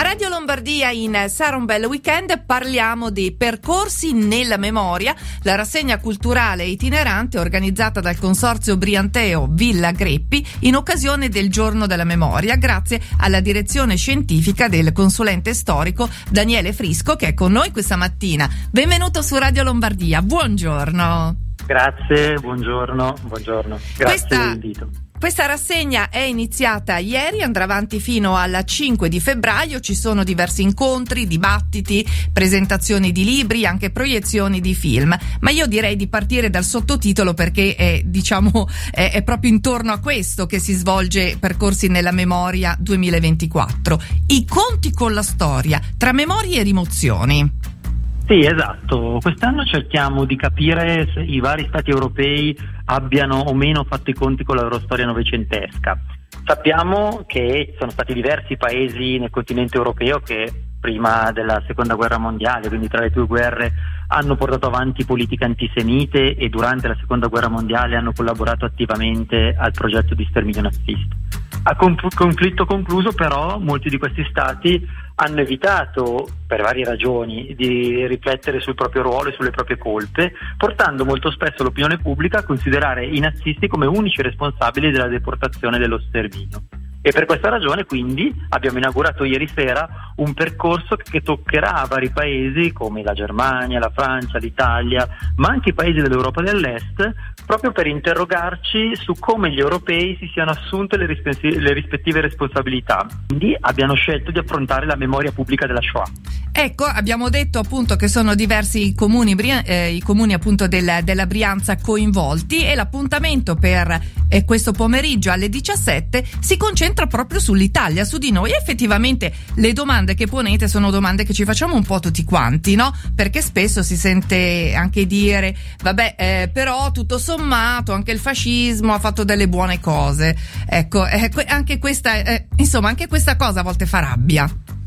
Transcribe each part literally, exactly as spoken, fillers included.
A Radio Lombardia in Sarà un bel weekend parliamo di Percorsi nella memoria, la rassegna culturale itinerante organizzata dal Consorzio Brianteo Villa Greppi in occasione del Giorno della Memoria, grazie alla direzione scientifica del consulente storico Daniele Frisco, che è con noi questa mattina. Benvenuto su Radio Lombardia, buongiorno. Grazie, buongiorno, buongiorno. Grazie Questa... dell'invito. Questa rassegna è iniziata ieri, andrà avanti fino al cinque di febbraio, ci sono diversi incontri, dibattiti, presentazioni di libri, anche proiezioni di film, ma io direi di partire dal sottotitolo perché è, diciamo, è, è proprio intorno a questo che si svolge Percorsi nella memoria duemilaventiquattro. I conti con la storia, tra memorie e rimozioni. Sì, esatto. Quest'anno cerchiamo di capire se i vari stati europei abbiano o meno fatto i conti con la loro storia novecentesca. Sappiamo che sono stati diversi paesi nel continente europeo che prima della seconda guerra mondiale, quindi tra le due guerre, hanno portato avanti politiche antisemite e durante la seconda guerra mondiale hanno collaborato attivamente al progetto di sterminio nazista. A conflitto concluso, però, molti di questi stati hanno evitato, per varie ragioni, di riflettere sul proprio ruolo e sulle proprie colpe, portando molto spesso l'opinione pubblica a considerare i nazisti come unici responsabili della deportazione e dello sterminio. E per questa ragione, quindi, abbiamo inaugurato ieri sera un percorso che toccherà vari paesi come la Germania, la Francia, l'Italia, ma anche i paesi dell'Europa dell'Est, proprio per interrogarci su come gli europei si siano assunte le, rispe- le rispettive responsabilità. Quindi abbiamo scelto di affrontare la memoria pubblica della Shoah. Ecco, abbiamo detto appunto che sono diversi i comuni, eh, i comuni appunto del, della Brianza coinvolti, e l'appuntamento per eh, questo pomeriggio alle diciassette si concentra proprio sull'Italia, su di noi. E effettivamente le domande che ponete sono domande che ci facciamo un po' tutti quanti, no? Perché spesso si sente anche dire vabbè, eh, però tutto sommato anche il fascismo ha fatto delle buone cose. Ecco, eh, anche questa eh, insomma anche questa cosa a volte fa rabbia.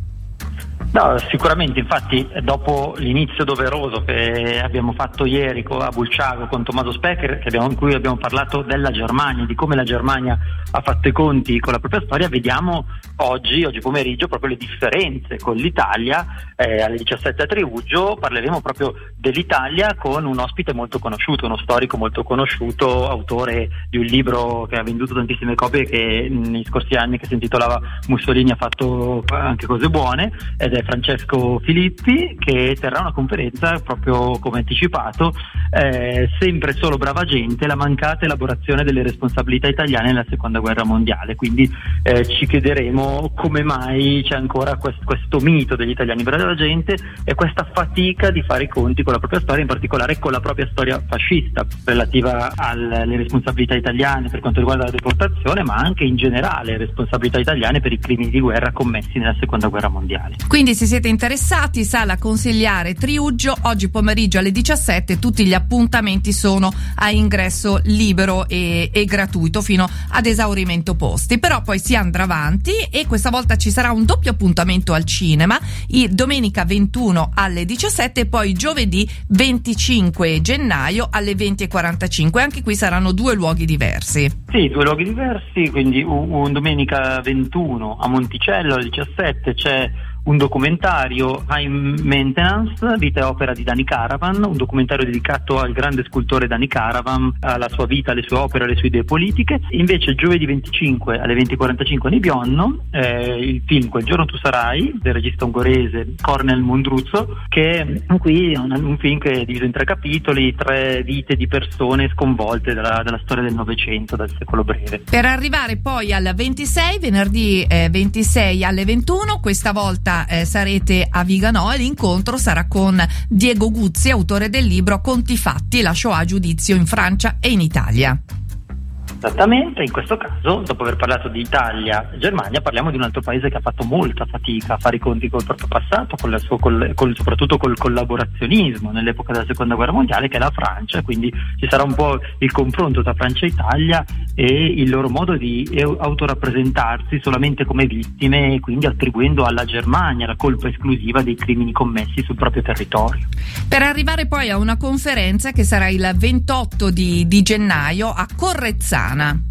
No, sicuramente, infatti dopo l'inizio doveroso che abbiamo fatto ieri a Bulciago con Tommaso Specker, che abbiamo, in cui abbiamo parlato della Germania, di come la Germania ha fatto i conti con la propria storia, vediamo oggi, oggi pomeriggio, proprio le differenze con l'Italia. Eh, alle diciassette a Triuggio parleremo proprio dell'Italia con un ospite molto conosciuto, uno storico molto conosciuto, autore di un libro che ha venduto tantissime copie, che negli scorsi anni, che si intitolava Mussolini ha fatto anche cose buone, ed è Francesco Filippi, che terrà una conferenza proprio come anticipato, eh, sempre solo brava gente, la mancata elaborazione delle responsabilità italiane nella seconda guerra mondiale. Quindi eh, ci chiederemo come mai c'è ancora quest- questo mito degli italiani brava gente e questa fatica di fare i conti con la propria storia, in particolare con la propria storia fascista relativa alle responsabilità italiane per quanto riguarda la deportazione, ma anche in generale responsabilità italiane per i crimini di guerra commessi nella seconda guerra mondiale. Quindi se siete interessati, sala consigliare Triuggio, oggi pomeriggio alle diciassette, tutti gli appuntamenti sono a ingresso libero e, e gratuito fino ad esaurimento posti. Però poi si andrà avanti e questa volta ci sarà un doppio appuntamento al cinema, il domenica ventuno alle diciassette e poi giovedì venticinque gennaio alle venti e quarantacinque. Anche qui saranno due luoghi diversi. Sì, due luoghi diversi, quindi un, un domenica ventuno a Monticello alle diciassette c'è un documentario, High Maintenance, vita e opera di Dani Caravan, un documentario dedicato al grande scultore Dani Caravan, alla sua vita, alle sue opere, alle sue idee politiche. Invece giovedì venticinque alle venti e quarantacinque a Nebbiolo, eh, il film Quel giorno tu sarai, del regista ungherese Cornel Mundruzzo, che qui è un, un film che è diviso in tre capitoli, tre vite di persone sconvolte dalla, dalla storia del Novecento, dal secolo breve. Per arrivare poi al ventisei, venerdì eh, ventisei alle ventuno, questa volta Eh, sarete a Viganò e l'incontro sarà con Diego Guzzi, autore del libro Conti fatti, la Shoah a giudizio in Francia e in Italia. Esattamente, in questo caso, dopo aver parlato di Italia e Germania, parliamo di un altro paese che ha fatto molta fatica a fare i conti col proprio passato, con il suo, col, col, soprattutto col collaborazionismo nell'epoca della seconda guerra mondiale, che è la Francia. Quindi ci sarà un po' il confronto tra Francia e Italia e il loro modo di autorappresentarsi solamente come vittime, e quindi attribuendo alla Germania la colpa esclusiva dei crimini commessi sul proprio territorio. Per arrivare poi a una conferenza che sarà il ventotto di, di gennaio a Correzzana.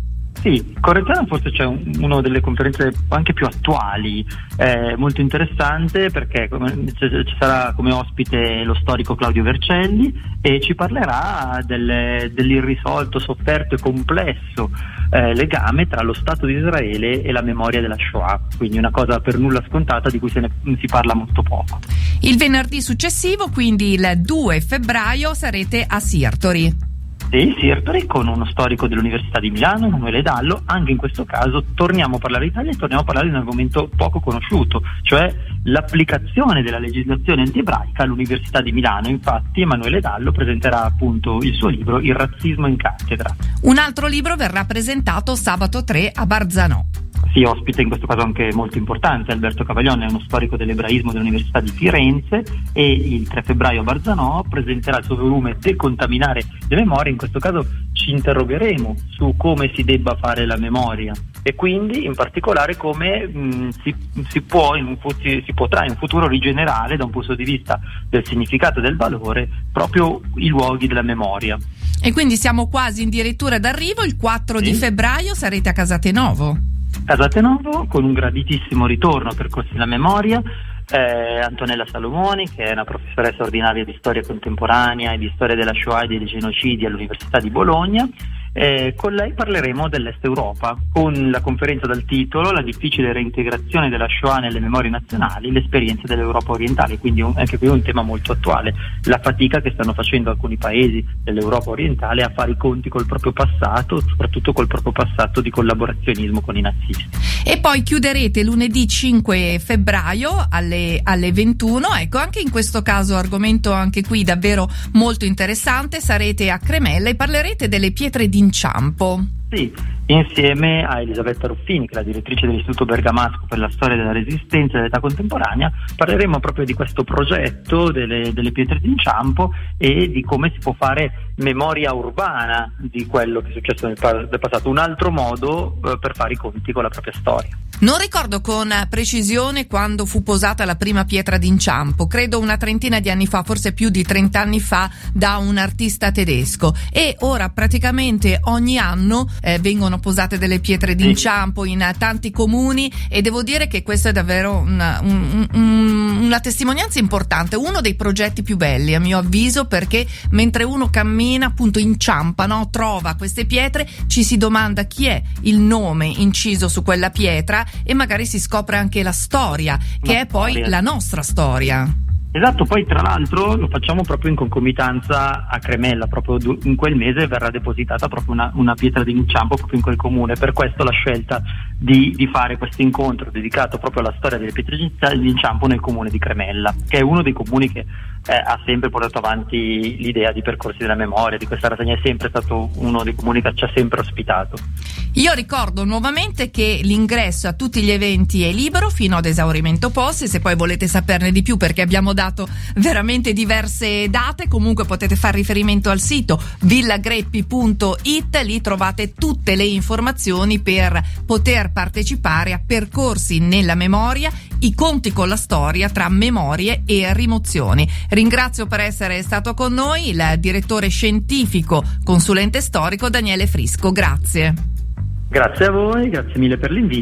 Sì, Correziano forse c'è un, una delle conferenze anche più attuali, eh, molto interessante perché come, ci, ci sarà come ospite lo storico Claudio Vercelli e ci parlerà del, dell'irrisolto, sofferto e complesso eh, legame tra lo Stato di Israele e la memoria della Shoah, quindi una cosa per nulla scontata di cui se ne si parla molto poco. Il venerdì successivo, quindi il due febbraio, sarete a Sirtori. Sì, Sirtori, con uno storico dell'Università di Milano, Emanuele Dallo. Anche in questo caso torniamo a parlare d'Italia e torniamo a parlare di un argomento poco conosciuto, cioè l'applicazione della legislazione antiebraica all'Università di Milano. Infatti Emanuele Dallo presenterà appunto il suo libro Il razzismo in cattedra. Un altro libro verrà presentato sabato tre a Barzanò. Sì, ospite in questo caso anche molto importante Alberto Cavaglione, è uno storico dell'ebraismo dell'Università di Firenze, e il tre febbraio a Barzanò presenterà il suo volume Decontaminare le memorie. In questo caso ci interrogheremo su come si debba fare la memoria e quindi in particolare come mh, si, si, può, in, si, si potrà in futuro rigenerare da un punto di vista del significato e del valore proprio i luoghi della memoria. E quindi siamo quasi addirittura d'arrivo. Il quattro sì. di febbraio sarete a Casatenovo. Casatenovo con un graditissimo ritorno a Percorsi della Memoria, eh, Antonella Salomoni, che è una professoressa ordinaria di storia contemporanea e di storia della Shoah e dei genocidi all'Università di Bologna. Eh, con lei parleremo dell'Est Europa, con la conferenza dal titolo La difficile reintegrazione della Shoah nelle memorie nazionali, l'esperienza dell'Europa orientale, quindi un, anche qui un tema molto attuale, la fatica che stanno facendo alcuni paesi dell'Europa orientale a fare i conti col proprio passato, soprattutto col proprio passato di collaborazionismo con i nazisti. E poi chiuderete lunedì cinque febbraio alle, alle ventuno, ecco, anche in questo caso argomento anche qui davvero molto interessante, sarete a Cremella e parlerete delle pietre di inciampo. Sì, insieme a Elisabetta Ruffini, che è la direttrice dell'Istituto Bergamasco per la storia della resistenza e dell'età contemporanea, parleremo proprio di questo progetto delle, delle pietre d'inciampo e di come si può fare memoria urbana di quello che è successo nel, nel passato, un altro modo eh, per fare i conti con la propria storia. Non ricordo con precisione quando fu posata la prima pietra d'inciampo, credo una trentina di anni fa, forse più di trent'anni fa, da un artista tedesco, e ora praticamente ogni anno eh, vengono posate delle pietre d'inciampo in tanti comuni, e devo dire che questo è davvero una, un, un, una testimonianza importante, uno dei progetti più belli a mio avviso, perché mentre uno cammina appunto inciampa, no? Trova queste pietre, ci si domanda chi è il nome inciso su quella pietra e magari si scopre anche la storia, che la è poi storia. La nostra storia. Esatto, poi tra l'altro lo facciamo proprio in concomitanza a Cremella, proprio in quel mese verrà depositata proprio una, una pietra d'inciampo proprio in quel comune, per questo la scelta di, di fare questo incontro dedicato proprio alla storia delle pietre d'inciampo nel comune di Cremella, che è uno dei comuni che eh, ha sempre portato avanti l'idea di Percorsi della Memoria, di questa rassegna, è sempre stato uno dei comuni che ci ha sempre ospitato. Io ricordo nuovamente che l'ingresso a tutti gli eventi è libero fino ad esaurimento posti, se poi volete saperne di più, perché abbiamo dato veramente diverse date, comunque potete fare riferimento al sito villagreppi punto it, lì trovate tutte le informazioni per poter partecipare a Percorsi nella Memoria, i conti con la storia tra memorie e rimozioni. Ringrazio per essere stato con noi il direttore scientifico consulente storico Daniele Frisco, grazie. Grazie a voi, grazie mille per l'invito.